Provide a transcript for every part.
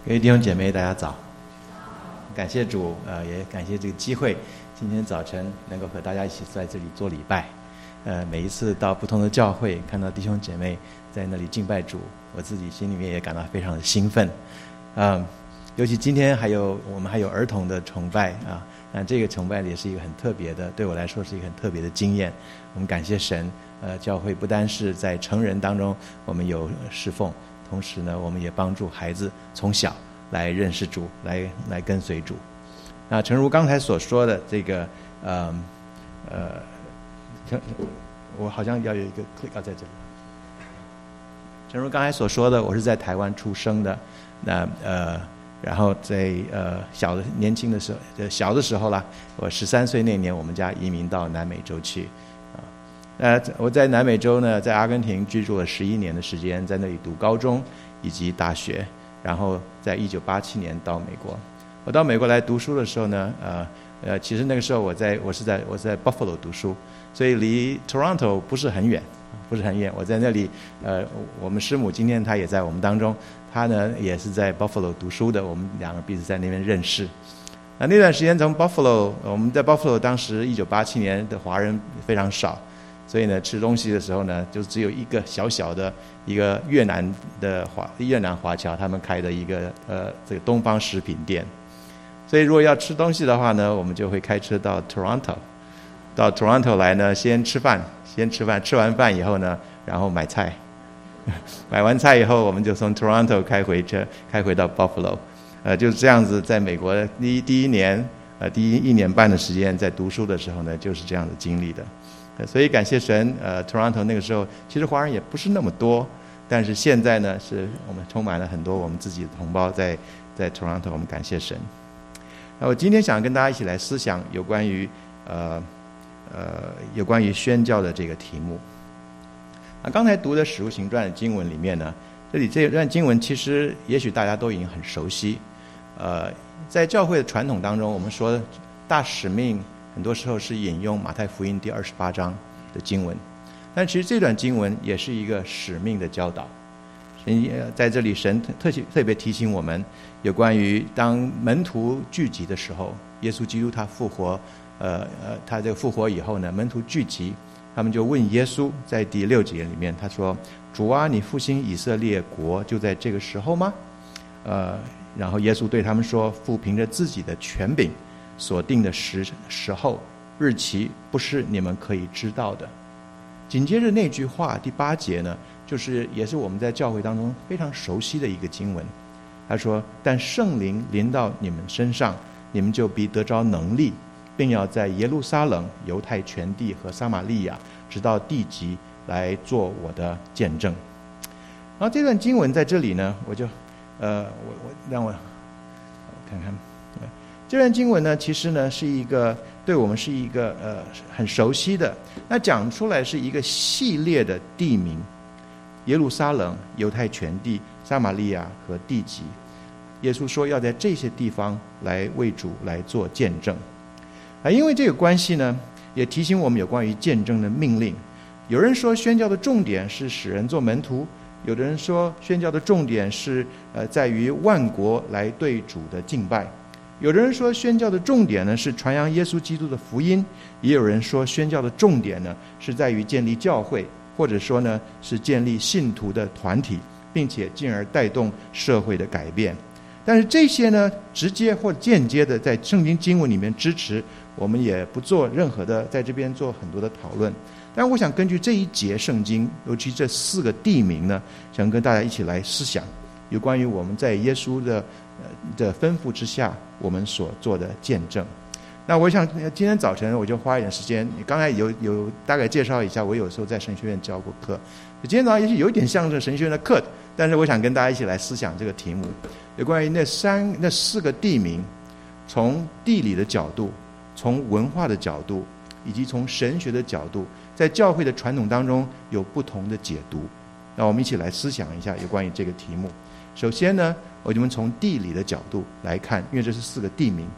各位弟兄姐妹，大家早！感谢主，也感谢这个机会，今天早晨能够和大家一起在这里做礼拜。每一次到不同的教会，看到弟兄姐妹在那里敬拜主，我自己心里面也感到非常的兴奋。尤其今天我们还有儿童的崇拜啊，那这个崇拜也是一个很特别的，对我来说是一个很特别的经验。我们感谢神，教会不单是在成人当中我们有侍奉，同时呢，我们也帮助孩子从小来认识主，来跟随主。那诚如刚才所说的，这个我好像要有一个 click 在这里。诚如刚才所说的，我是在台湾出生的，那然后在年轻的时候，小的时候啦，我13岁那年，我们家移民到南美洲去。我在南美洲呢，在阿根廷居住了11年的时间，在那里读高中以及大学，然后在1987年到美国。我到美国来读书的时候呢，其实那个时候我在 Buffalo 读书，所以离 Toronto 不是很远。我在那里，我们师母今天她也在我们当中，她呢也是在 Buffalo 读书的，我们两个彼此在那边认识。那段时间从 Buffalo， 我们在 Buffalo 当时1987年的华人非常少。所以呢，吃东西的时候呢，就只有一个小小的一个越南华侨他们开的一个这个东方食品店。所以如果要吃东西的话呢，我们就会开车到 Toronto， 到 Toronto 来呢，先吃饭，吃完饭以后呢，然后买菜，买完菜以后，我们就从 Toronto 开回到 Buffalo， 就是这样子，在美国第一年第1年半的时间在读书的时候呢，就是这样的经历的。所以感谢神，Toronto 那个时候其实华人也不是那么多，但是现在呢，是我们充满了很多我们自己的同胞在 Toronto， 我们感谢神。那我今天想跟大家一起来思想有关于宣教的这个题目。刚才读的《使徒行传》的经文里面呢，这段经文其实也许大家都已经很熟悉。在教会的传统当中，我们说大使命很多时候是引用马太福音第28章的经文，但其实这段经文也是一个使命的教导。在这里神特别提醒我们，有关于当门徒聚集的时候，耶稣基督他复活，他这个复活以后呢，门徒聚集，他们就问耶稣，在第6节里面他说：主啊，你复兴以色列国就在这个时候吗？然后耶稣对他们说：父凭着自己的权柄所定的时候日期，不是你们可以知道的。紧接着那句话第8节呢，也是我们在教会当中非常熟悉的一个经文。他说：但圣灵临到你们身上，你们就必得着能力，并要在耶路撒冷、犹太全地和撒玛利亚直到地极来做我的见证。然后这段经文在这里呢，我让我看看。这段经文呢，其实呢是对我们是一个很熟悉的，那讲出来是一个系列的地名：耶路撒冷、犹太全地、撒玛利亚和地极。耶稣说要在这些地方来为主来做见证。因为这个关系呢，也提醒我们有关于见证的命令。有人说宣教的重点是使人做门徒，有的人说宣教的重点是在于万国来对主的敬拜。有的人说宣教的重点呢是传扬耶稣基督的福音，也有人说宣教的重点呢是在于建立教会，或者说呢是建立信徒的团体，并且进而带动社会的改变。但是这些呢，直接或间接的在圣经经文里面支持，我们也不做任何的在这边做很多的讨论。但我想根据这一节圣经，尤其这4个地名呢，想跟大家一起来思想有关于我们在耶稣的吩咐之下我们所做的见证。那我想今天早晨我就花一点时间，刚才有大概介绍一下，我有时候在神学院教过课，今天早上也许有点像是神学院的课，但是我想跟大家一起来思想这个题目，有关于那4个地名，从地理的角度，从文化的角度，以及从神学的角度，在教会的传统当中有不同的解读。那我们一起来思想一下有关于这个题目。首先呢，我们从地理的角度来看，因为这是4个地名。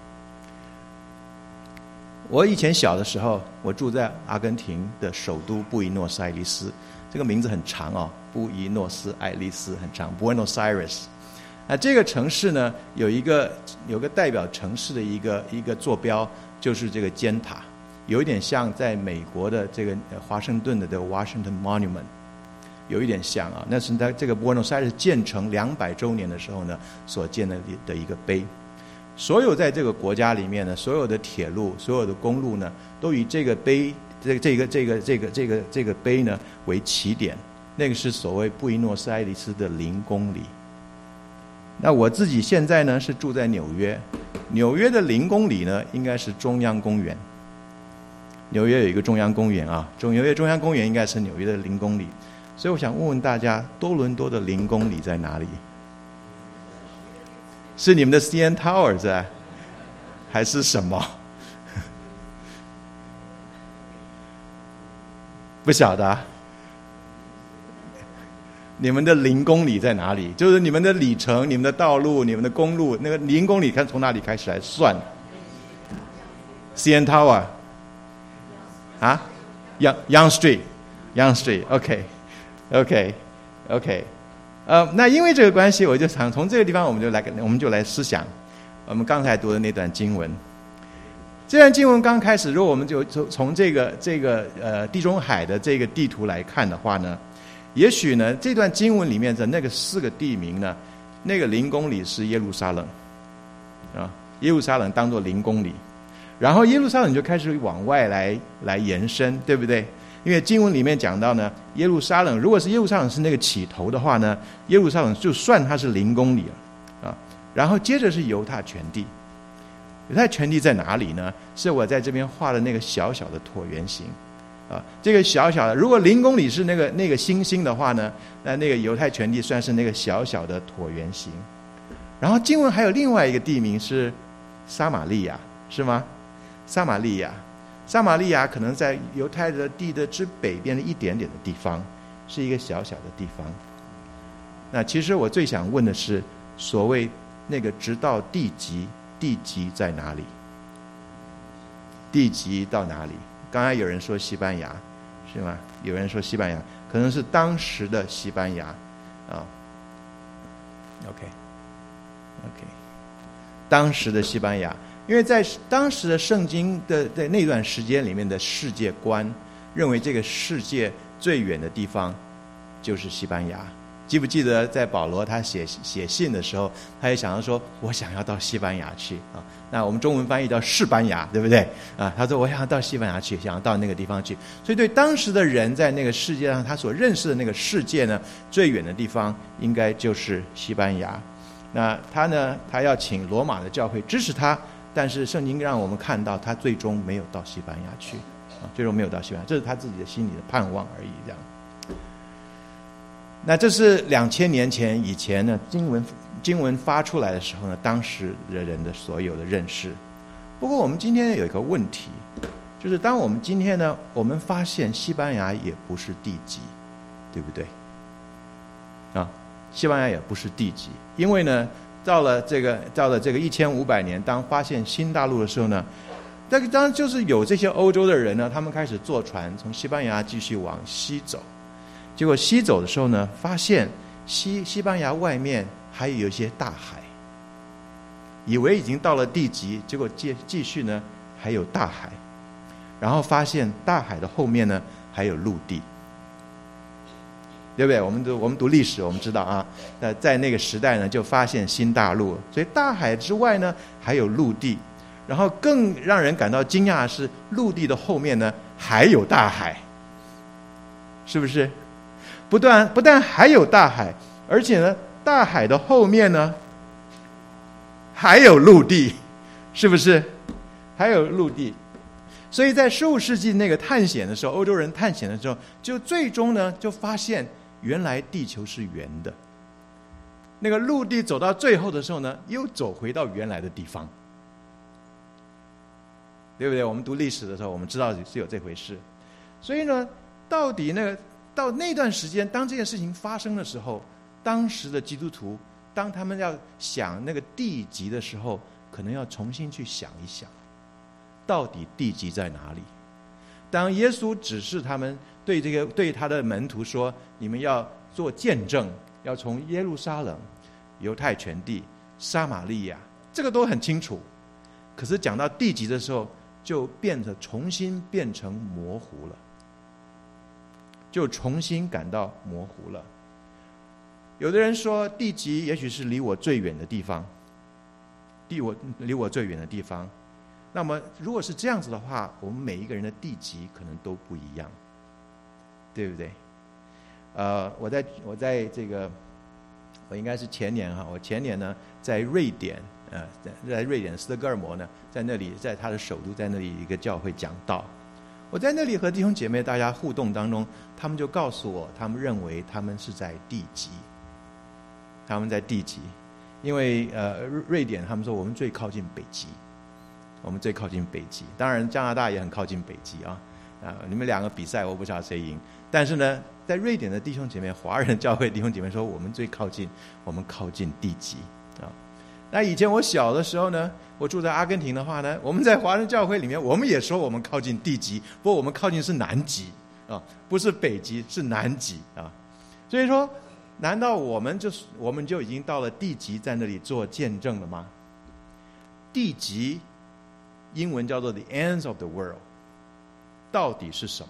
我以前小的时候，我住在阿根廷的首都布宜诺斯艾利斯，这个名字很长哦，布宜诺斯艾利斯很长 ，Buenos Aires。 这个城市呢，有个代表城市的一个坐标，就是这个尖塔，有一点像在美国的这个华盛顿的这个 Washington Monument， 有一点像啊。那是在这个 Buenos Aires 建成200周年的时候呢，所建的一个碑。所有在这个国家里面呢，所有的铁路、所有的公路呢，都以这个碑、这个碑呢为起点。那个是所谓布宜诺斯艾利斯的0公里。那我自己现在呢是住在纽约，纽约的0公里呢应该是中央公园。纽约有一个中央公园啊，纽约中央公园应该是纽约的0公里。所以我想问问大家，多伦多的0公里在哪里？是你们的 CN Tower 在，还是什么？不晓得啊。你们的0公里在哪里？就是你们的里程、你们的道路、你们的公路，那个0公里看从哪里开始来算 ？CN Tower 啊 ，Young Street， OK。那因为这个关系，我就想从这个地方，我们就来思想我们刚才读的那段经文。这段经文刚开始，如果我们就从这个地中海的这个地图来看的话呢，也许呢这段经文里面的那个4个地名呢，那个0公里是耶路撒冷啊，耶路撒冷当作0公里，然后耶路撒冷就开始往外来延伸，对不对？因为经文里面讲到呢，耶路撒冷如果是耶路撒冷是那个起头的话呢，耶路撒冷就算它是0公里了啊。然后接着是犹太全地，犹太全地在哪里呢？是我在这边画的那个小小的椭圆形啊。这个小小的，如果0公里是那个星星的话呢，那个犹太全地算是那个小小的椭圆形。然后经文还有另外一个地名是撒玛利亚，是吗？撒玛利亚可能在犹太的地的之北边的一点点的地方，是一个小小的地方。那其实我最想问的是，所谓那个直到地极在哪里？地极到哪里？刚才有人说西班牙，是吗？有人说西班牙，可能是当时的西班牙啊。OK， 当时的西班牙。因为在当时的圣经的在那段时间里面的世界观，认为这个世界最远的地方就是西班牙。记不记得在保罗他写信的时候，他也想要说，我想要到西班牙去啊。那我们中文翻译叫士班牙，对不对啊？他说我想要到西班牙去，想要到那个地方去。所以对当时的人在那个世界上，他所认识的那个世界呢，最远的地方应该就是西班牙。那他要请罗马的教会支持他。但是圣经让我们看到，他最终没有到西班牙去，最终没有到西班牙，这是他自己的心里的盼望而已。这样，那这是2000年以前呢，经文发出来的时候呢，当时的人的所有的认识。不过我们今天有一个问题，就是当我们今天呢，我们发现西班牙也不是地极，对不对？啊，西班牙也不是地极，因为呢。到了这个1500年，当发现新大陆的时候呢，当然就是有这些欧洲的人呢，他们开始坐船从西班牙继续往西走。结果西走的时候呢，发现西班牙外面还有一些大海，以为已经到了地极，结果继续呢还有大海，然后发现大海的后面呢还有陆地。对不对？我们读历史，我们知道啊，在那个时代呢，就发现新大陆，所以大海之外呢还有陆地，然后更让人感到惊讶的是，陆地的后面呢还有大海，是不是？不但还有大海，而且呢，大海的后面呢还有陆地，是不是？还有陆地。所以在15世纪那个探险的时候，欧洲人探险的时候，就最终呢就发现。原来地球是圆的，那个陆地走到最后的时候呢，又走回到原来的地方，对不对？我们读历史的时候，我们知道是有这回事。所以呢，到底到那段时间，当这件事情发生的时候，当时的基督徒，当他们要想那个地极的时候，可能要重新去想一想，到底地极在哪里？当耶稣指示他们对他的门徒说，你们要做见证，要从耶路撒冷犹太全地、撒玛利亚，这个都很清楚。可是讲到地级的时候，就重新变成模糊了，就重新感到模糊了。有的人说地级也许是离我最远的地方，离我最远的地方。那么如果是这样子的话，我们每一个人的地级可能都不一样，对不对？我应该是前年哈，我前年呢在瑞典，在瑞典斯德哥尔摩呢，在那里，在他的首都，在那里一个教会讲道。我在那里和弟兄姐妹大家互动当中，他们就告诉我，他们认为他们是在地级，他们在地级，因为瑞典他们说我们最靠近北极，我们最靠近北极。当然加拿大也很靠近北极啊，你们两个比赛我不晓得谁赢，但是呢，在瑞典的弟兄姐妹，华人教会弟兄姐妹说我们最靠近，我们靠近地极啊。那以前我小的时候呢，我住在阿根廷的话呢，我们在华人教会里面，我们也说我们靠近地极，不过我们靠近是南极啊，不是北极，是南极啊。所以说，难道我们就已经到了地极，在那里做见证了吗？地极英文叫做 the ends of the world， 到底是什么？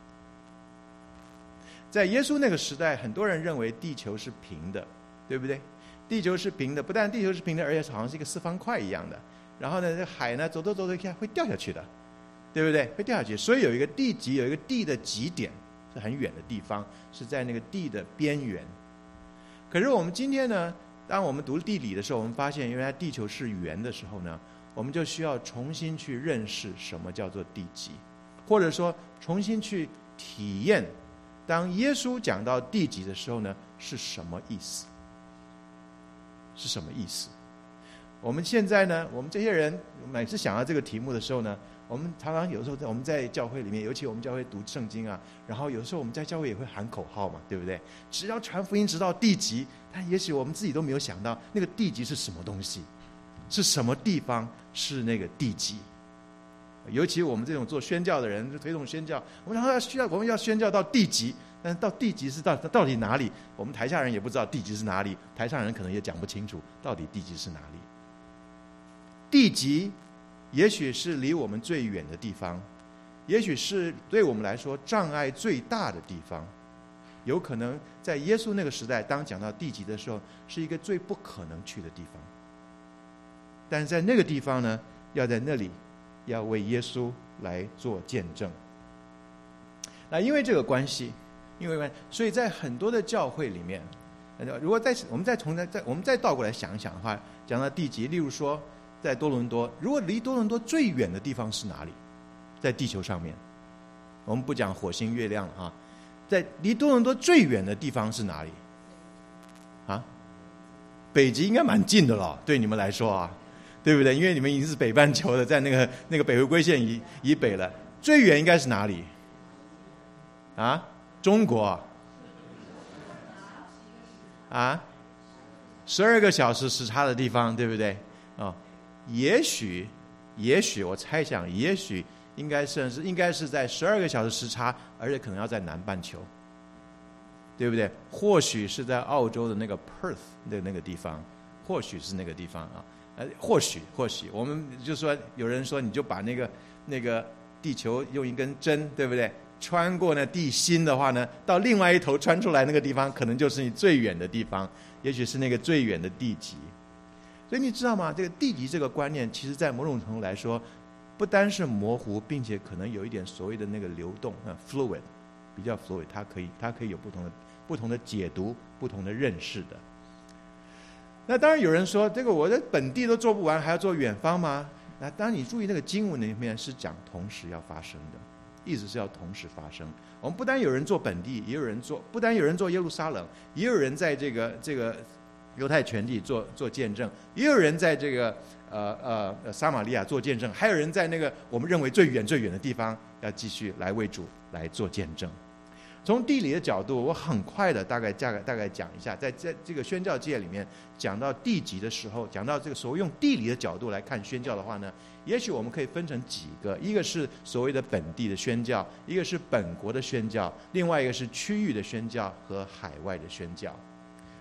在耶稣那个时代，很多人认为地球是平的，对不对？地球是平的，不但地球是平的，而且好像是一个四方块一样的。然后呢，这海呢，走会掉下去的，对不对？会掉下去。所以有一个地极，有一个地的极点，是很远的地方，是在那个地的边缘。可是我们今天呢，当我们读地理的时候，我们发现原来地球是圆的时候呢，我们就需要重新去认识什么叫做地极，或者说重新去体验，当耶稣讲到地极的时候呢，是什么意思？是什么意思？我们现在呢，我们这些人每次想到这个题目的时候呢，我们常常有时候我们在教会里面，尤其我们教会读圣经啊，然后有时候我们在教会也会喊口号嘛，对不对？只要传福音直到地极，但也许我们自己都没有想到那个地极是什么东西，是什么地方是那个地极。尤其我们这种做宣教的人，推动宣教，我们要宣教到地极，但是到地极是到底哪里？我们台下人也不知道地极是哪里，台上人可能也讲不清楚到底地极是哪里。地极也许是离我们最远的地方，也许是对我们来说障碍最大的地方，有可能在耶稣那个时代，当讲到地极的时候，是一个最不可能去的地方。但是在那个地方呢，要在那里要为耶稣来做见证。那因为这个关系，所以在很多的教会里面，如果我们再倒过来想一想的话，讲到地极，例如说在多伦多，如果离多伦多最远的地方是哪里？在地球上面，我们不讲火星月亮了啊，在离多伦多最远的地方是哪里？啊，北极应该蛮近的了，对你们来说啊，对不对？因为你们已经是北半球的，在那个北回归线以北了，最远应该是哪里？啊，中国啊，12个小时时差的地方，对不对？哦，也许我猜想，也许应该是在12个小时时差，而且可能要在南半球，对不对？或许是在澳洲的那个 Perth 的那个地方，或许是那个地方啊。或许我们就说，有人说你就把那个地球用一根针，对不对？穿过那地心的话呢，到另外一头穿出来那个地方，可能就是你最远的地方，也许是那个最远的地极。所以你知道吗？这个地极这个观念，其实在某种程度来说，不单是模糊，并且可能有一点所谓的那个流动fluid， 比较 fluid， 它可以有不同的解读、不同的认识的。那当然有人说，这个我在本地都做不完，还要做远方吗？那当然你注意那个经文里面是讲同时要发生的，意思是要同时发生。我们不单有人做本地，也有人做，不单有人做耶路撒冷，也有人在这个犹太全地做见证，也有人在这个撒玛利亚做见证，还有人在那个我们认为最远的地方要继续来为主来做见证。从地理的角度，我很快的大概讲一下，在这个宣教界里面讲到地极的时候，讲到这个所谓用地理的角度来看宣教的话呢，也许我们可以分成几个，一个是所谓的本地的宣教，一个是本国的宣教，另外一个是区域的宣教和海外的宣教。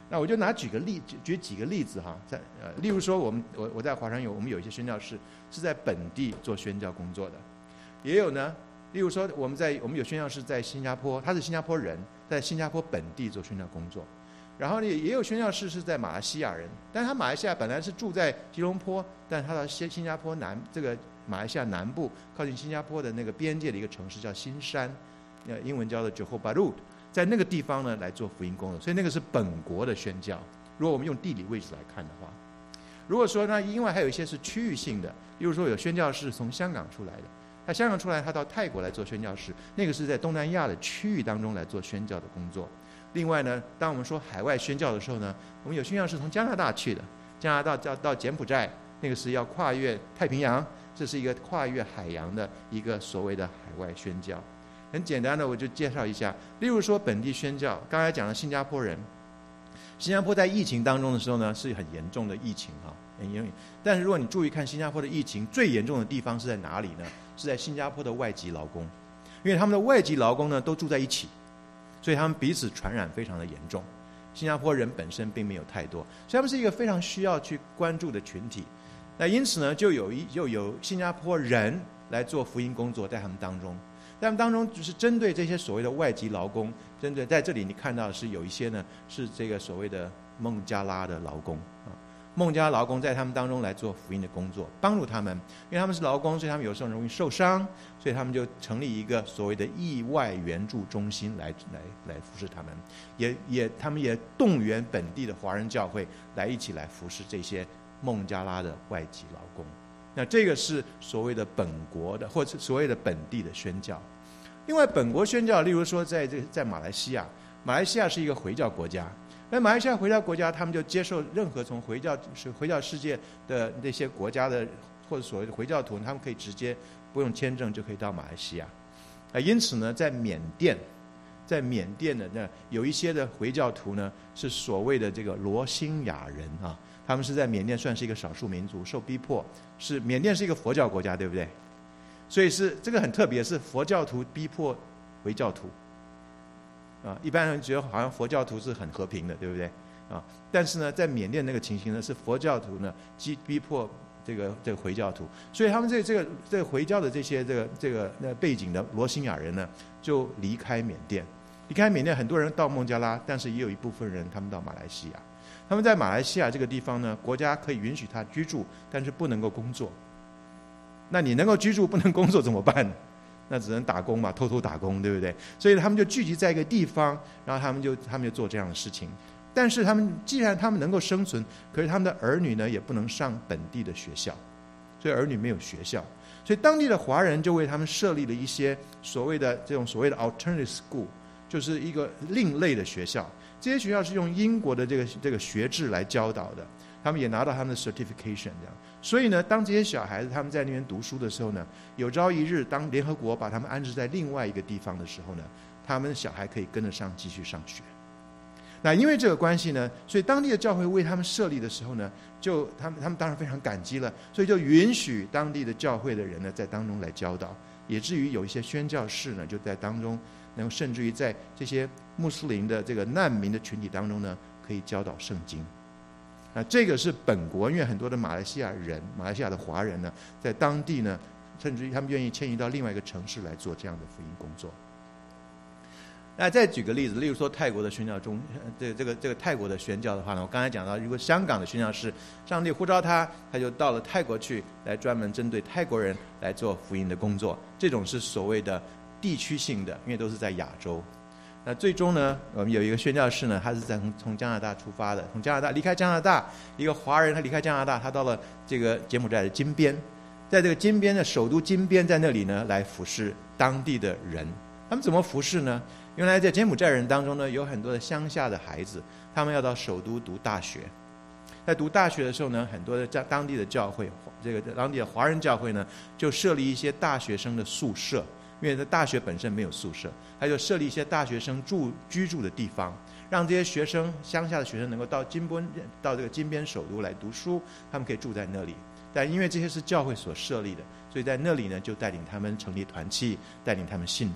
那我就举几个例子哈，例如说我在华山我们有一些宣教士是在本地做宣教工作的，也有呢，例如说我们有宣教士在新加坡，他是新加坡人，在新加坡本地做宣教工作，然后呢也有宣教士是在马来西亚人，但是他马来西亚本来是住在吉隆坡，但他到新加坡这个马来西亚南部靠近新加坡的那个边界的一个城市叫新山，英文叫做 Johor Bahru，在那个地方呢来做福音工作，所以那个是本国的宣教。如果我们用地理位置来看的话，如果说呢，另外还有一些是区域性的，例如说有宣教士从香港出来的，他香港出来，他到泰国来做宣教士，那个是在东南亚的区域当中来做宣教的工作。另外呢，当我们说海外宣教的时候呢，我们有宣教士从加拿大去的，加拿大到柬埔寨，那个是要跨越太平洋，这是一个跨越海洋的一个所谓的海外宣教。很简单的，我就介绍一下。例如说本地宣教，刚才讲了新加坡人，新加坡在疫情当中的时候呢，是很严重的疫情哈，很严重。但是如果你注意看新加坡的疫情，最严重的地方是在哪里呢？是在新加坡的外籍劳工，因为他们的外籍劳工呢都住在一起，所以他们彼此传染非常的严重。新加坡人本身并没有太多，所以他们是一个非常需要去关注的群体。那因此呢，就有新加坡人来做福音工作在他们当中。在他们当中，就是针对这些所谓的外籍劳工，针对在这里你看到的是有一些呢是这个所谓的孟加拉的劳工啊，孟加拉劳工在他们当中来做福音的工作，帮助他们，因为他们是劳工，所以他们有时候容易受伤，所以他们就成立一个所谓的意外援助中心来服侍他们，他们也动员本地的华人教会来一起来服侍这些孟加拉的外籍劳工。那这个是所谓的本国的，或者所谓的本地的宣教。另外，本国宣教，例如说在马来西亚，马来西亚是一个回教国家，那马来西亚回教国家，他们就接受任何从回教世界的那些国家的或者所谓的回教徒，他们可以直接不用签证就可以到马来西亚。因此呢，在缅甸的那有一些的回教徒呢，是所谓的这个罗兴亚人啊。他们是在缅甸算是一个少数民族，受逼迫。缅甸是一个佛教国家，对不对？所以这个很特别，是佛教徒逼迫回教徒啊。一般人觉得好像佛教徒是很和平的，对不对啊？但是呢，在缅甸那个情形呢，是佛教徒呢逼迫这个回教徒，所以他们这个回教的这些背景的罗兴亚人呢，就离开缅甸。离开缅甸，很多人到孟加拉，但是也有一部分人他们到马来西亚。他们在马来西亚这个地方呢，国家可以允许他居住，但是不能够工作。那你能够居住不能工作怎么办呢？那只能打工嘛，偷偷打工，对不对？所以他们就聚集在一个地方，然后他们就做这样的事情。但是既然他们能够生存，可是他们的儿女呢也不能上本地的学校，所以儿女没有学校。所以当地的华人就为他们设立了一些所谓的 alternative school， 就是一个另类的学校。这些学校是用英国的这个学制来教导的，他们也拿到他们的 certification 这样。所以呢，当这些小孩子他们在那边读书的时候呢，有朝一日当联合国把他们安置在另外一个地方的时候呢，他们的小孩可以跟得上继续上学。那因为这个关系呢，所以当地的教会为他们设立的时候呢，他们当然非常感激了，所以就允许当地的教会的人呢在当中来教导，也至于有一些宣教士呢就在当中，然后甚至于在这些穆斯林的这个难民的群体当中呢，可以教导圣经。这个是本国，因为很多的马来西亚的华人呢，在当地呢，甚至于他们愿意迁移到另外一个城市来做这样的福音工作。那再举个例子，例如说泰国的宣教这个泰国的宣教的话呢，我刚才讲到，如果香港的宣教士，上帝呼召他就到了泰国去，来专门针对泰国人来做福音的工作。这种是所谓的地区性的，因为都是在亚洲。那最终呢，我们有一个宣教士呢，他是从加拿大出发的，从加拿大离开加拿大，一个华人他离开加拿大，他到了这个柬埔寨的金边，在这个金边的首都金边，在那里呢来服侍当地的人。他们怎么服侍呢？原来在柬埔寨人当中呢，有很多的乡下的孩子，他们要到首都读大学。在读大学的时候呢，很多的当地的教会，当地的华人教会呢，就设立一些大学生的宿舍。因为在大学本身没有宿舍，他就设立一些大学生居住的地方，让这些学生乡下的学生能够到这个金边首都来读书，他们可以住在那里。但因为这些是教会所设立的，所以在那里呢就带领他们成立团契，带领他们信主。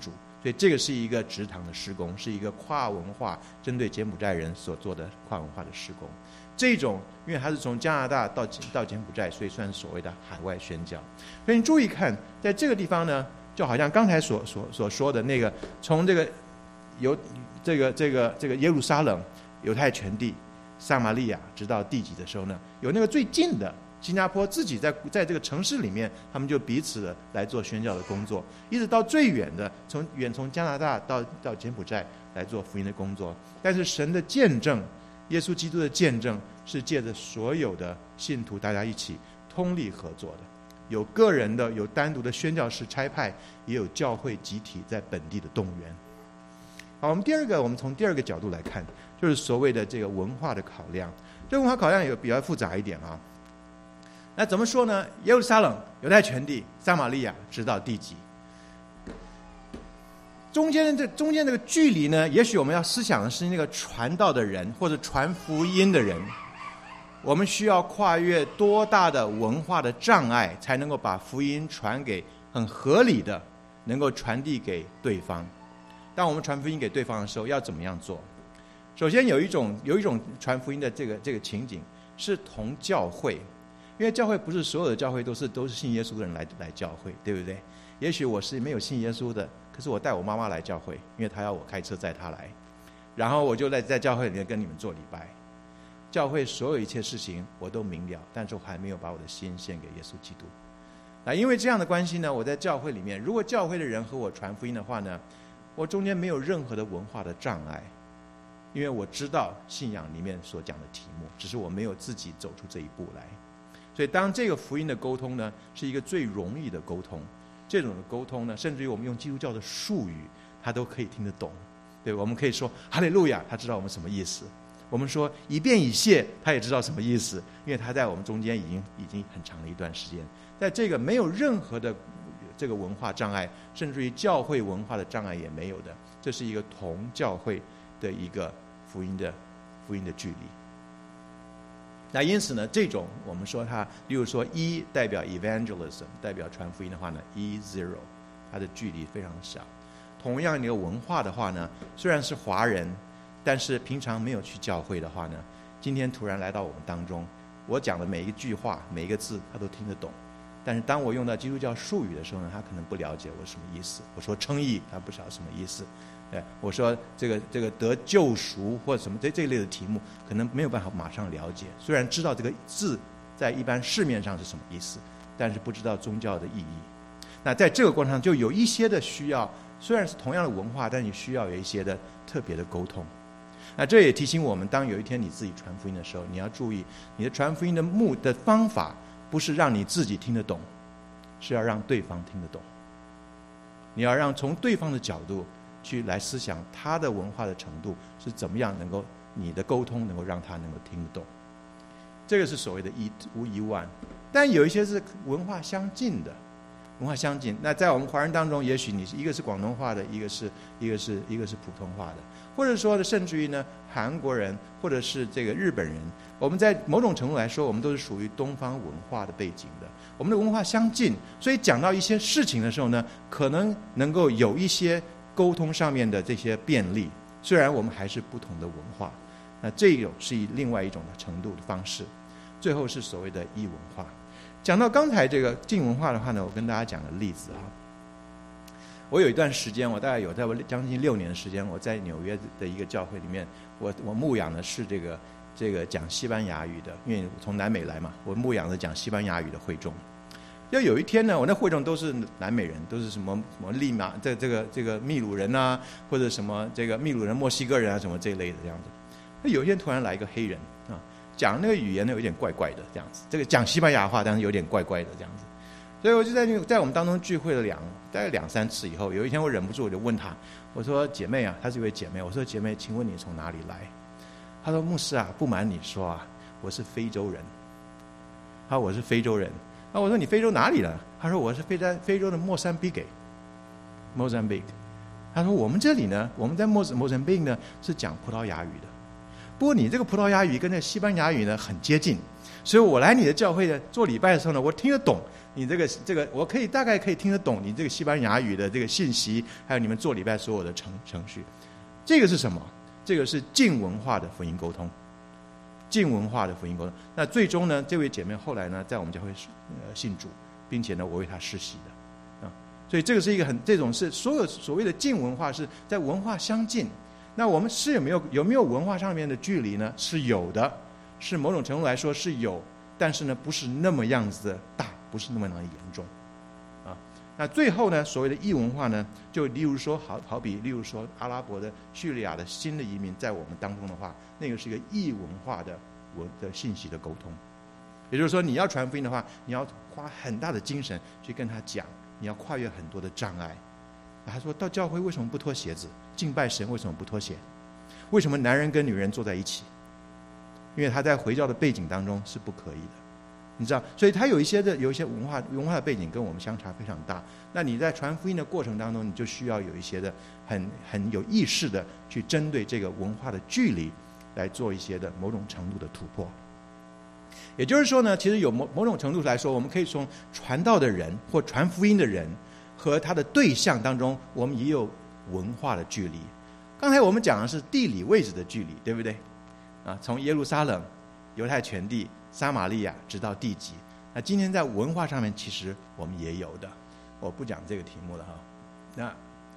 所以这个是一个职堂的施工，是一个跨文化针对柬埔寨人所做的跨文化的施工。这种因为它是从加拿大到柬埔寨，所以算是所谓的海外宣教。所以你注意看，在这个地方呢，就好像刚才所说的那个，从这个耶路撒冷、犹太全地、撒玛利亚直到地极的时候呢，有那个最近的新加坡自己在这个城市里面，他们就彼此的来做宣教的工作，一直到最远的从加拿大到柬埔寨来做福音的工作。但是神的见证，耶稣基督的见证，是借着所有的信徒大家一起通力合作的，有个人的，有单独的宣教士差派，也有教会集体在本地的动员。好，我们从第二个角度来看，就是所谓的这个文化的考量。这文化考量有比较复杂一点啊。那怎么说呢？耶路撒冷、犹太全地、撒玛利亚直到地极，中间这个距离呢，也许我们要思想的是那个传道的人或者传福音的人，我们需要跨越多大的文化的障碍，才能够把福音传给很合理的，能够传递给对方。当我们传福音给对方的时候，要怎么样做？首先有一种传福音的这个情景是同教会。因为教会不是所有的教会都是信耶稣的人来教会，对不对？也许我是没有信耶稣的，可是我带我妈妈来教会，因为她要我开车载她来，然后我就在教会里面跟你们做礼拜。教会所有一切事情我都明了，但是我还没有把我的心献给耶稣基督。那因为这样的关系呢，我在教会里面，如果教会的人和我传福音的话呢，我中间没有任何的文化的障碍，因为我知道信仰里面所讲的题目，只是我没有自己走出这一步来。所以当这个福音的沟通呢，是一个最容易的沟通，这种的沟通呢，甚至于我们用基督教的术语他都可以听得懂，对，我们可以说哈利路亚，他知道我们什么意思，我们说以便以谢，他也知道什么意思，因为他在我们中间已经很长的一段时间，在这个没有任何的这个文化障碍，甚至于教会文化的障碍也没有的，这是一个同教会的一个福音的距离。那因此呢，这种我们说它，例如说一代表 evangelism， 代表传福音的话呢，E0，它的距离非常小。同样一个文化的话呢，虽然是华人，但是平常没有去教会的话呢，今天突然来到我们当中，我讲的每一句话、每一个字，他都听得懂。但是当我用到基督教术语的时候呢，他可能不了解我什么意思。我说称义，他不晓得什么意思。我说这个得救赎或者什么这一类的题目，可能没有办法马上了解。虽然知道这个字在一般市面上是什么意思，但是不知道宗教的意义。那在这个过程上就有一些的需要，虽然是同样的文化，但你需要有一些的特别的沟通。那这也提醒我们，当有一天你自己传福音的时候，你要注意你的传福音的方法不是让你自己听得懂，是要让对方听得懂。你要让从对方的角度去来思想他的文化的程度是怎么样，能够你的沟通能够让他能够听得懂。这个是所谓的无一万，但有一些是文化相近的，文化相近。那在我们华人当中，也许你一个是广东话的，一个是普通话的，或者说甚至于呢韩国人或者是这个日本人，我们在某种程度来说，我们都是属于东方文化的背景的，我们的文化相近，所以讲到一些事情的时候呢，可能能够有一些沟通上面的这些便利，虽然我们还是不同的文化。那这种是另外一种的程度的方式。最后是所谓的异文化。讲到刚才这个近文化的话呢，我跟大家讲个例子啊。我有一段时间，我大概有在将近6年的时间，我在纽约的一个教会里面，我牧养的是这个讲西班牙语的，因为从南美来嘛，我牧养的讲西班牙语的会众。要有一天呢，我那会众都是南美人，都是什么利马这个秘鲁人啊，或者什么这个秘鲁人、墨西哥人啊，什么这一类的这样子。那有一天突然来一个黑人啊，讲那个语言呢有点怪怪的这样子，这个讲西班牙话，但是有点怪怪的这样子。所以我就在我们当中聚会了大概2-3次以后，有一天我忍不住我就问他，我说姐妹啊，她是一位姐妹，我说姐妹，请问你从哪里来？她说牧师啊，不瞒你说啊，我是非洲人。她说我是非洲人。啊，我说你非洲哪里呢？他说我是非洲的莫桑比克。他说我们这里呢，我们在莫桑比克呢是讲葡萄牙语的。 不过你这个葡萄牙语跟那西班牙语呢很接近，所以我来你的教会呢做礼拜的时候呢，我听得懂你这个，我大概可以听得懂你这个西班牙语的这个信息，还有你们做礼拜所有的程序。这个是什么？这个是近文化的福音沟通，近文化的福音沟通。那最终呢，这位姐妹后来呢，在我们教会信主，并且呢，我为她施洗的所以这个是一个这种是所谓的近文化是在文化相近。那我们是有没有文化上面的距离呢？是有的，是某种程度来说是有，但是呢，不是那么样子的大，不是那么严重那最后呢，所谓的异文化呢，就例如说好比例如说阿拉伯的叙利亚的新的移民在我们当中的话，那个是一个异文化的信息的沟通。也就是说，你要传福音的话，你要花很大的精神去跟他讲，你要跨越很多的障碍。他说到教会为什么不脱鞋子？敬拜神为什么不脱鞋？为什么男人跟女人坐在一起？因为他在回教的背景当中是不可以的，你知道，所以他有一些文化的背景跟我们相差非常大。那你在传福音的过程当中，你就需要有一些的很有意识的去针对这个文化的距离来做一些的某种程度的突破。也就是说呢，其实有某种程度来说，我们可以从传道的人或传福音的人和他的对象当中，我们也有文化的距离。刚才我们讲的是地理位置的距离，对不对？从耶路撒冷、犹太全地、撒玛利亚直到地极。那今天在文化上面，其实我们也有的。我不讲这个题目了哈。那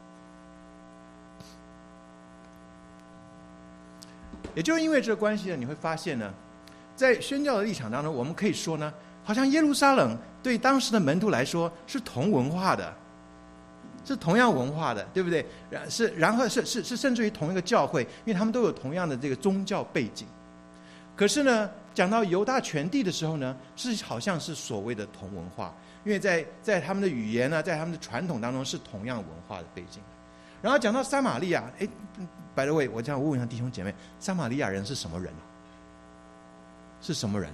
也就是因为这个关系呢，你会发现呢，在宣教的立场当中，我们可以说呢，好像耶路撒冷对当时的门徒来说是同文化的，是同样文化的，对不对？然后是甚至于同一个教会，因为他们都有同样的这个宗教背景。可是呢，讲到犹大全地的时候呢，好像是所谓的同文化，因为在他们的语言呢，在他们的传统当中是同样文化的背景。然后讲到撒玛利亚by the way， 我这样问一下弟兄姐妹，撒玛利亚人是什么人？是什么人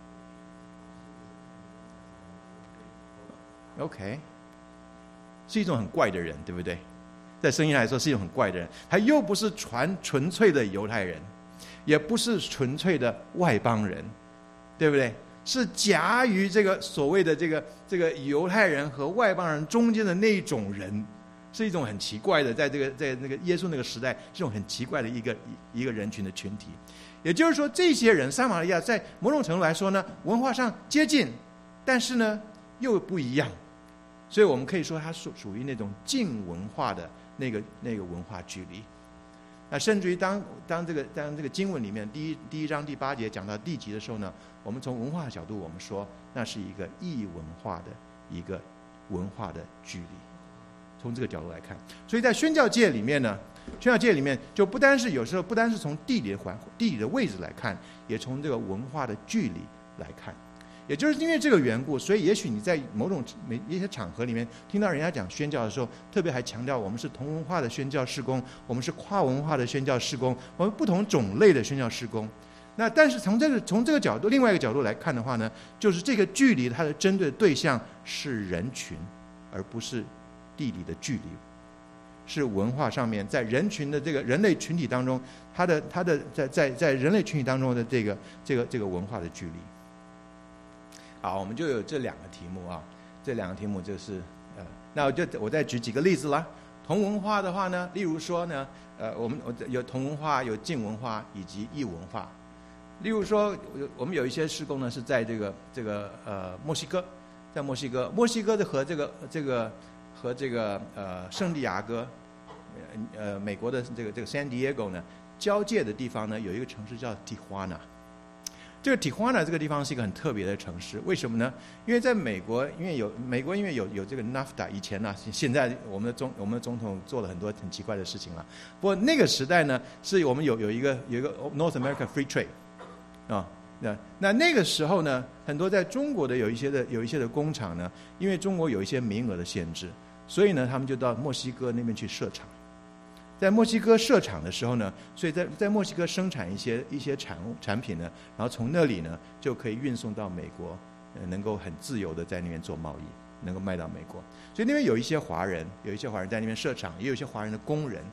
？OK， 是一种很怪的人，对不对？在圣经来说是一种很怪的人，他又不是纯粹的犹太人，也不是纯粹的外邦人，对不对？是夹于这个所谓的这个犹太人和外邦人中间的那种人，是一种很奇怪的，在那个耶稣那个时代，是一种很奇怪的一个人群的群体。也就是说，这些人撒玛利亚在某种程度来说呢，文化上接近，但是呢又不一样，所以我们可以说它属于那种近文化的那个文化距离。那甚至于当这个经文里面第一章第8节讲到地极的时候呢，我们从文化的角度，我们说那是一个异文化的一个文化的距离。从这个角度来看，所以在宣教界里面呢，宣教界里面就有时候不单是从地理的位置来看，也从这个文化的距离来看。也就是因为这个缘故，所以也许你在一些场合里面听到人家讲宣教的时候，特别还强调我们是同文化的宣教事工，我们是跨文化的宣教事工，我们不同种类的宣教事工。那但是从这个角度，另外一个角度来看的话呢，就是这个距离它的针对的对象是人群，而不是地理的距离，是文化上面在人群的这个人类群体当中，它的在人类群体当中的这个文化的距离。好，我们就有这两个题目啊，这两个题目就是那我再举几个例子啦。同文化的话呢，例如说呢，我有同文化，有近文化以及异文化。例如说，我们有一些事工呢是在这个墨西哥，在墨西哥的和这个圣地亚哥，美国的这个 San Diego 呢交界的地方呢，有一个城市叫提华纳。这个提华纳这个地方是一个很特别的城市，为什么呢？因为在美国，因为有这个 NAFTA， 以前呢，现在我们的总统做了很多很奇怪的事情了。不过那个时代呢，是我们有一个 North American Free Trade 啊。那个时候呢，很多在中国的有一些的工厂呢，因为中国有一些名额的限制，所以呢，他们就到墨西哥那边去设厂。在墨西哥设厂的时候呢，所以在墨西哥生产一些产品呢，然后从那里呢就可以运送到美国，能够很自由的在那边做贸易，能够卖到美国。所以那边有一些华人在那边设厂，也有一些华人的工人。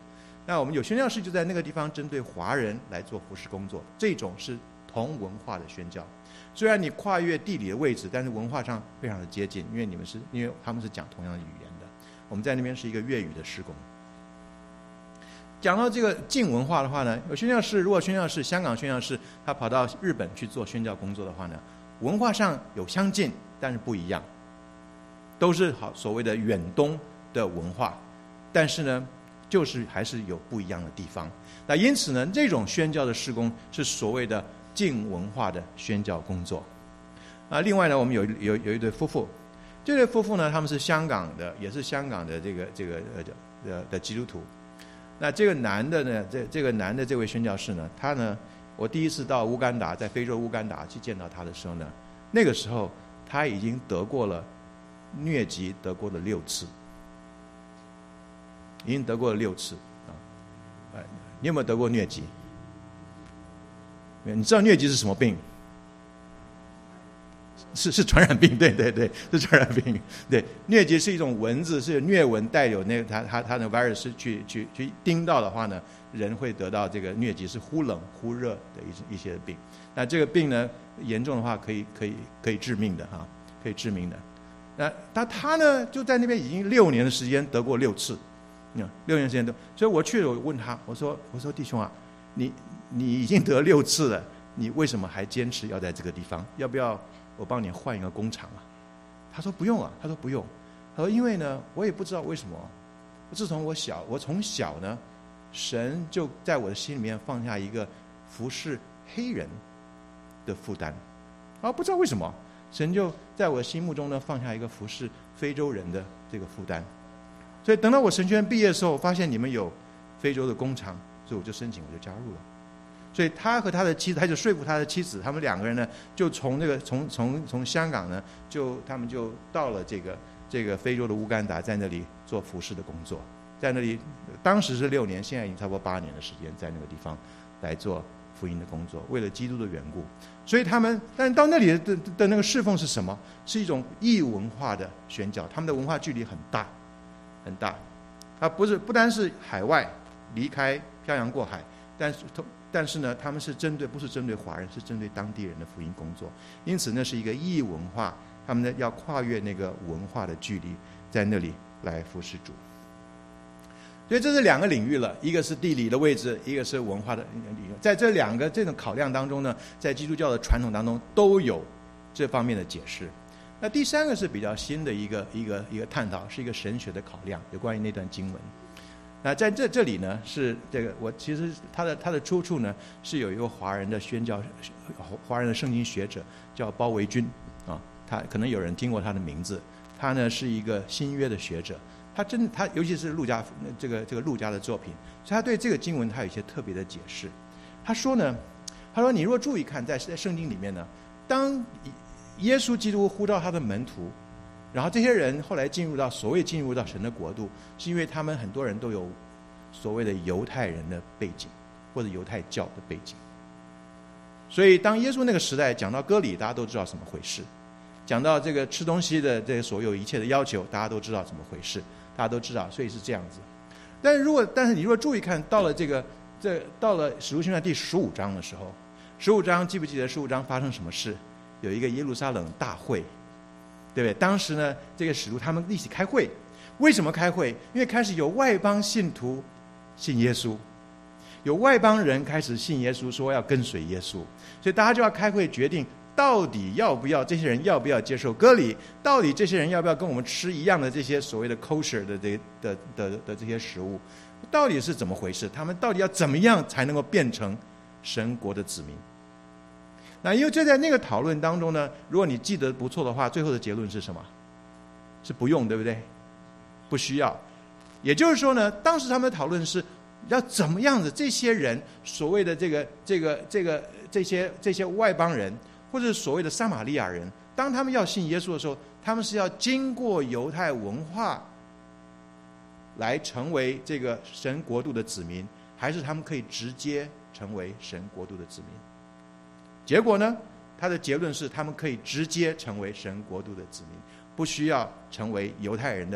那我们有宣教士就在那个地方针对华人来做服事工作，这种是同文化的宣教。虽然你跨越地理的位置，但是文化上非常的接近，因为他们是讲同样的语言的。我们在那边是一个粤语的事工。讲到这个近文化的话呢，有宣教士，如果宣教士香港宣教士他跑到日本去做宣教工作的话呢，文化上有相近，但是不一样，都是所谓的远东的文化，但是呢就是还是有不一样的地方。那因此呢，这种宣教的事工是所谓的近文化的宣教工作。另外呢，我们有一对夫妇，这对夫妇呢，他们是香港的，也是香港的的基督徒。那这个男的呢，这个男的这位宣教士呢，他呢，我第一次到乌干达，在非洲乌干达去见到他的时候呢，那个时候他已经得过了疟疾，得过了6次，已经得过了6次啊。你有没有得过疟疾？你知道疟疾是什么病？是传染病，对，是传染病。对，疟疾是一种蚊子，是疟蚊带有那个它的 virus 去叮到的话呢，人会得到这个疟疾，是忽冷忽热的一些病。那这个病呢，严重的话可以致命的哈，可以致命的。那他呢就在那边已经6年的时间得过6次，6年时间都。所以我去了，我问他，我说弟兄啊，你已经得6次了，你为什么还坚持要在这个地方？要不要我帮你换一个工厂啊？他说不用啊，他说不用，他说因为呢，我也不知道为什么，我从小呢，神就在我的心里面放下一个服侍黑人的负担，不知道为什么，神就在我心目中呢放下一个服侍非洲人的这个负担。所以等到我神学院毕业的时候，我发现你们有非洲的工厂，所以我就申请，我就加入了。所以他和他的妻子，他就说服他的妻子，他们2个人呢，就从香港呢，他们就到了这个非洲的乌干达，在那里做服事的工作，在那里当时是6年，现在已经差不多8年的时间，在那个地方来做福音的工作，为了基督的缘故。所以但是到那里的那个侍奉是什么？是一种异文化的宣教，他们的文化距离很大很大，他不单是海外离开漂洋过海，但是呢，他们不是针对华人，是针对当地人的福音工作。因此，那是一个异文化，他们呢要跨越那个文化的距离，在那里来服侍主。所以这是2个领域了，一个是地理的位置，一个是文化的领域。在这2个这种考量当中呢，在基督教的传统当中都有这方面的解释。那第3个是比较新的一个探讨，是一个神学的考量，有关于那段经文。那在这里呢，是这个我其实他的出处呢，是有一个华人的宣教、华人的圣经学者叫包维军啊，他可能有人听过他的名字。他呢是一个新约的学者，他尤其是路加这个路加的作品，所以他对这个经文他有一些特别的解释。他说你如果注意看，在圣经里面呢，当耶稣基督呼召他的门徒，然后这些人后来进入到神的国度，是因为他们很多人都有所谓的犹太人的背景，或者犹太教的背景。所以当耶稣那个时代讲到割礼，大家都知道怎么回事；讲到这个吃东西的这个所有一切的要求，大家都知道怎么回事，大家都知道，所以是这样子。但是你如果注意看，到了到了使徒行传第15章的时候，15章记不记得15章发生什么事？有一个耶路撒冷大会，对不对？当时呢，这个使徒他们一起开会，为什么开会？因为开始有外邦信徒信耶稣，有外邦人开始信耶稣，说要跟随耶稣，所以大家就要开会决定，到底这些人要不要接受割礼？到底这些人要不要跟我们吃一样的这些所谓的 kosher 的这些食物？到底是怎么回事？他们到底要怎么样才能够变成神国的子民？那因为就在那个讨论当中呢，如果你记得不错的话，最后的结论是什么？是不用，对不对？不需要。也就是说呢，当时他们的讨论是要怎么样子，这些人所谓的这些外邦人，或者是所谓的撒玛利亚人，当他们要信耶稣的时候，他们是要经过犹太文化来成为这个神国度的子民，还是他们可以直接成为神国度的子民？结果呢，他的结论是他们可以直接成为神国度的子民，不需要成为犹太人的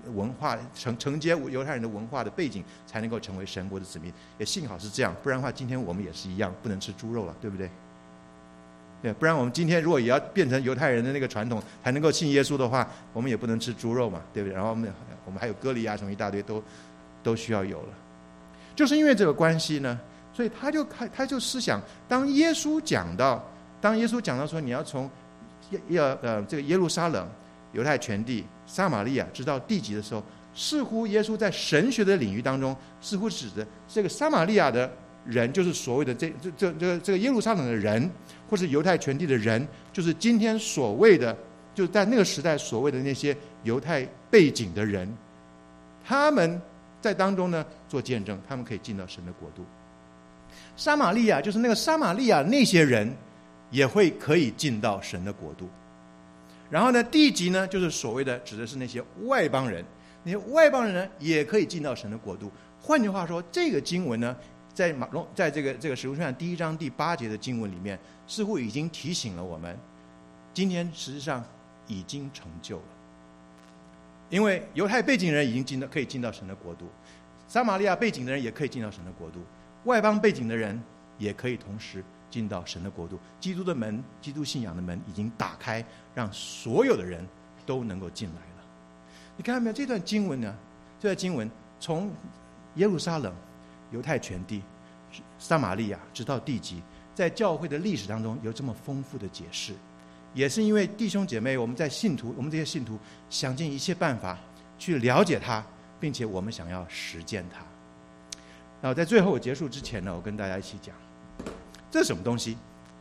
文化承接犹太人的文化的背景，才能够成为神国的子民。也幸好是这样，不然的话，今天我们也是一样，不能吃猪肉了，对不对？对，不然我们今天如果也要变成犹太人的那个传统，才能够信耶稣的话，我们也不能吃猪肉嘛，对不对？然后我们还有割礼啊什么一大堆都需要有了。就是因为这个关系呢，所以他就思想，当耶稣讲到说你要从这个耶路撒冷、犹太全地、撒玛利亚直到地极的时候，似乎耶稣在神学的领域当中，似乎指着这个撒玛利亚的人，就是所谓的这个耶路撒冷的人，或是犹太全地的人，就是今天所谓的，就是在那个时代所谓的那些犹太背景的人，他们在当中呢做见证，他们可以进到神的国度。撒玛利亚就是那个撒玛利亚那些人也可以进到神的国度。然后呢，地极呢就是所谓的指的是那些外邦人，那些外邦人呢也可以进到神的国度。换句话说，这个经文呢，在这个使徒行传第1章第8节的经文里面，似乎已经提醒了我们，今天实际上已经成就了。因为犹太背景人已经可以进到神的国度，撒玛利亚背景的人也可以进到神的国度，外邦背景的人也可以同时进到神的国度。基督的门，基督信仰的门已经打开，让所有的人都能够进来了。你看到没有？这段经文呢，这段经文从耶路撒冷、犹太全地、撒玛利亚直到地极，在教会的历史当中有这么丰富的解释，也是因为弟兄姐妹，我们这些信徒想尽一切办法去了解它，并且我们想要实践它。然后在最后我结束之前呢，我跟大家一起讲，这是什么东西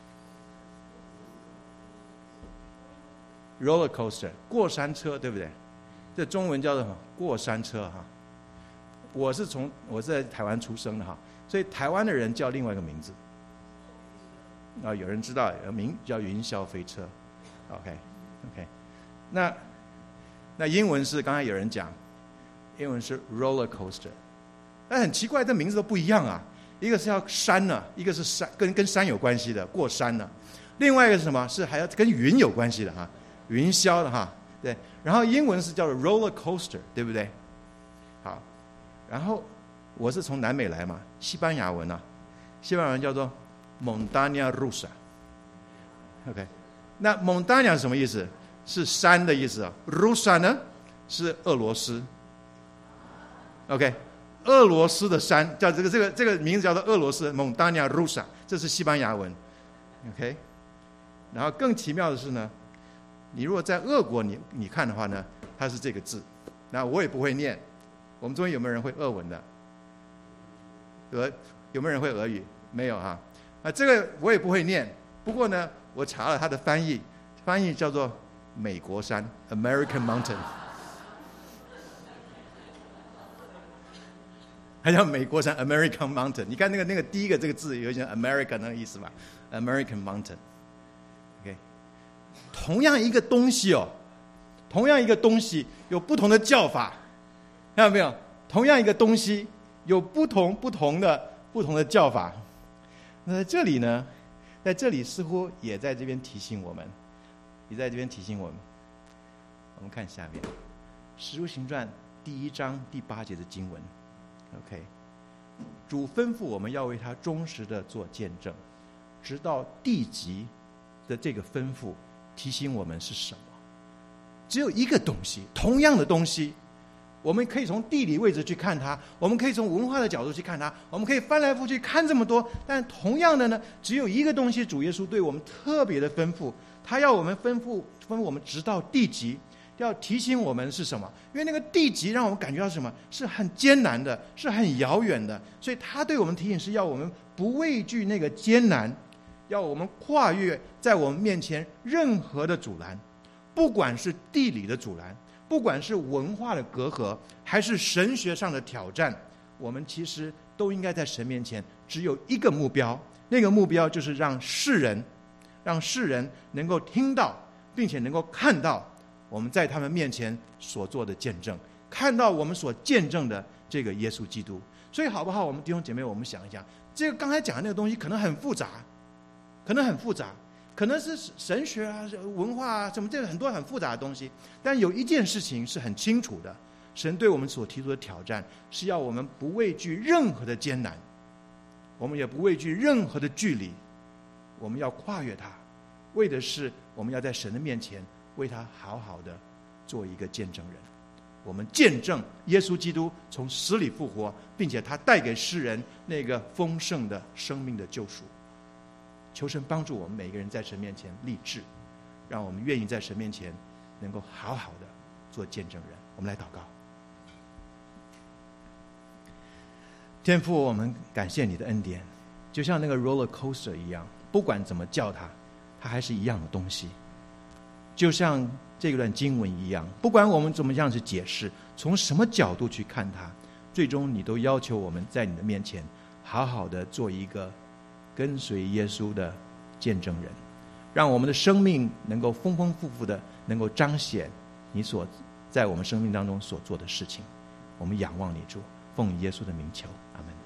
？roller coaster， 过山车，对不对？这中文叫做什么？过山车哈。我是在台湾出生的哈，所以台湾的人叫另外一个名字。有人知道，名叫云霄飞车。OK， 那英文是刚才有人讲，英文是 roller coaster， 但很奇怪，这名字都不一样啊。一个是要山呢，一个是山跟山有关系的过山呢，另外一个是什么？是还要跟云有关系的哈，云霄的哈，对。然后英文是叫做 roller coaster， 对不对？好，然后我是从南美来嘛，西班牙文叫做 montaña rusa。OK， 那 montaña 是什么意思？是山的意思啊。rusa 呢是俄罗斯。OK， 俄罗斯的山叫这个名字叫做俄罗斯 montaña rusa， 这是西班牙文。OK， 然后更奇妙的是呢，你如果在俄国你看的话呢，它是这个字，那我也不会念。我们中间有没有人会俄文的？有没有人会俄语？没有哈。这个我也不会念。不过呢，我查了它的翻译叫做美国山 （American Mountain）。它叫美国山 （American Mountain）。你看那个第一个这个字有点 American 那个意思吧 ？American Mountain。OK， 同样一个东西有不同的叫法。看到没有？同样一个东西有不同的叫法。那在这里呢，在这里似乎也在这边提醒我们，我们看下面《使徒行传》第1章第8节的经文。OK， 主吩咐我们要为他忠实的做见证，直到地极的这个吩咐提醒我们是什么？只有一个东西，同样的东西。我们可以从地理位置去看它，我们可以从文化的角度去看它，我们可以翻来覆去看这么多，但同样的呢，只有一个东西，主耶稣对我们特别的吩咐，他要我们吩咐我们直到地极，要提醒我们是什么？因为那个地极让我们感觉到什么？是很艰难的，是很遥远的，所以他对我们提醒是要我们不畏惧那个艰难，要我们跨越在我们面前任何的阻拦，不管是地理的阻拦，不管是文化的隔阂，还是神学上的挑战，我们其实都应该在神面前只有一个目标，那个目标就是让世人能够听到，并且能够看到我们在他们面前所做的见证，看到我们所见证的这个耶稣基督。所以好不好，我们弟兄姐妹，我们想一想，这个刚才讲的那个东西可能很复杂，可能是神学啊、文化啊什么，这个很多很复杂的东西。但有一件事情是很清楚的， 神对我们所提出的挑战是要我们不畏惧任何的艰难，我们也不畏惧任何的距离，我们要跨越它，为的是我们要在神的面前为他好好的做一个见证人。我们见证耶稣基督从死里复活，并且他带给世人那个丰盛的生命的救赎。求神帮助我们每个人在神面前立志，让我们愿意在神面前能够好好的做见证人。我们来祷告。天父，我们感谢你的恩典，就像那个 roller coaster 一样，不管怎么叫它，它还是一样的东西。就像这段经文一样，不管我们怎么样去解释，从什么角度去看它，最终你都要求我们在你的面前好好的做一个跟随耶稣的见证人，让我们的生命能够丰丰富富的能够彰显你所在我们生命当中所做的事情。我们仰望你主，奉耶稣的名求，阿们。